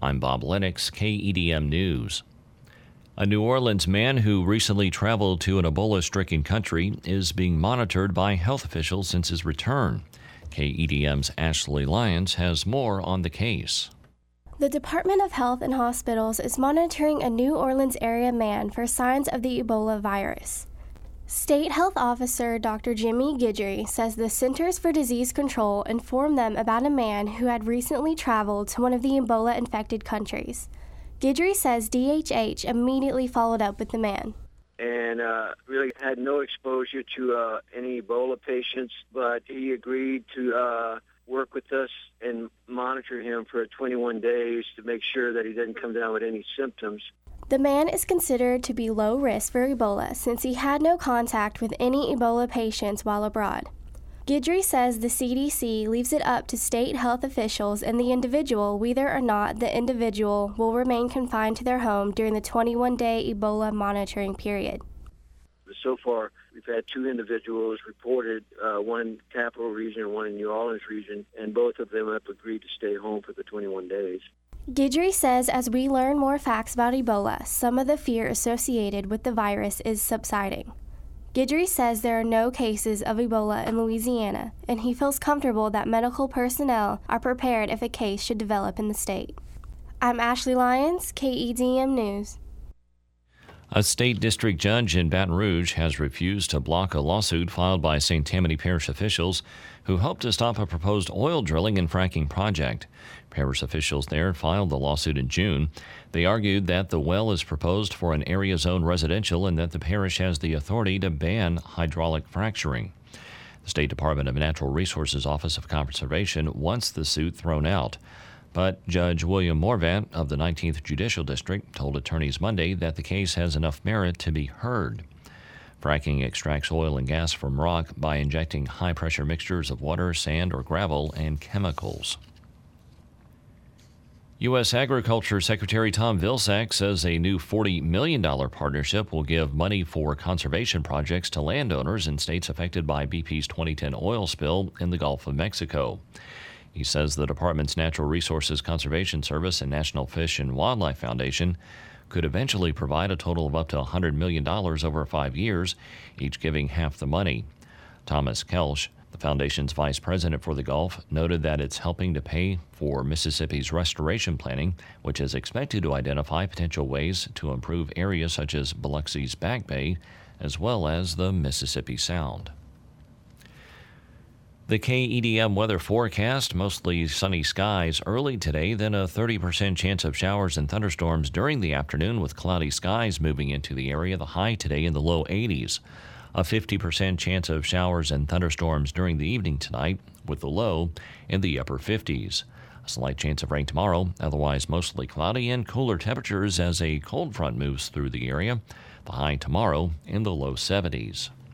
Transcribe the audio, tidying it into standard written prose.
I'm Bob Lennox, KEDM News. A New Orleans man who recently traveled to an Ebola-stricken country is being monitored by health officials since his return. KEDM's Ashley Lyons has more on the case. The Department of Health and Hospitals is monitoring a New Orleans area man for signs of the Ebola virus. State Health Officer Dr. Jimmy Guidry says the Centers for Disease Control informed them about a man who had recently traveled to one of the Ebola-infected countries. Guidry says DHH immediately followed up with the man. And really had no exposure to any Ebola patients, but he agreed to work with us and monitor him for 21 days to make sure that he didn't come down with any symptoms. The man is considered to be low risk for Ebola since he had no contact with any Ebola patients while abroad. Guidry says the CDC leaves it up to state health officials and the individual whether or not the individual will remain confined to their home during the 21-day Ebola monitoring period. So far, we've had 2 individuals reported, one in Capital Region and one in New Orleans Region, and both of them have agreed to stay home for the 21 days. Guidry says as we learn more facts about Ebola, some of the fear associated with the virus is subsiding. Guidry says there are no cases of Ebola in Louisiana, and he feels comfortable that medical personnel are prepared if a case should develop in the state. I'm Ashley Lyons, KEDM News. A state district judge in Baton Rouge has refused to block a lawsuit filed by St. Tammany Parish officials who hope to stop a proposed oil drilling and fracking project. Parish officials there filed the lawsuit in June. They argued that the well is proposed for an area zone residential and that the parish has the authority to ban hydraulic fracturing. The State Department of Natural Resources Office of Conservation wants the suit thrown out. But Judge William Morvat of the 19th Judicial District told attorneys Monday that the case has enough merit to be heard. Fracking extracts oil and gas from rock by injecting high-pressure mixtures of water, sand, or gravel and chemicals. U.S. Agriculture Secretary Tom Vilsack says a new $40 million partnership will give money for conservation projects to landowners in states affected by BP's 2010 oil spill in the Gulf of Mexico. He says the department's Natural Resources Conservation Service and National Fish and Wildlife Foundation could eventually provide a total of up to $100 million over 5 years, each giving half the money. Thomas Kelsch, the foundation's vice president for the Gulf, noted that it's helping to pay for Mississippi's restoration planning, which is expected to identify potential ways to improve areas such as Biloxi's Back Bay, as well as the Mississippi Sound. The KEDM weather forecast, mostly sunny skies early today, then a 30% chance of showers and thunderstorms during the afternoon with cloudy skies moving into the area, the high today in the low 80s. A 50% chance of showers and thunderstorms during the evening tonight with the low in the upper 50s. A slight chance of rain tomorrow, otherwise mostly cloudy and cooler temperatures as a cold front moves through the area. The high tomorrow in the low 70s.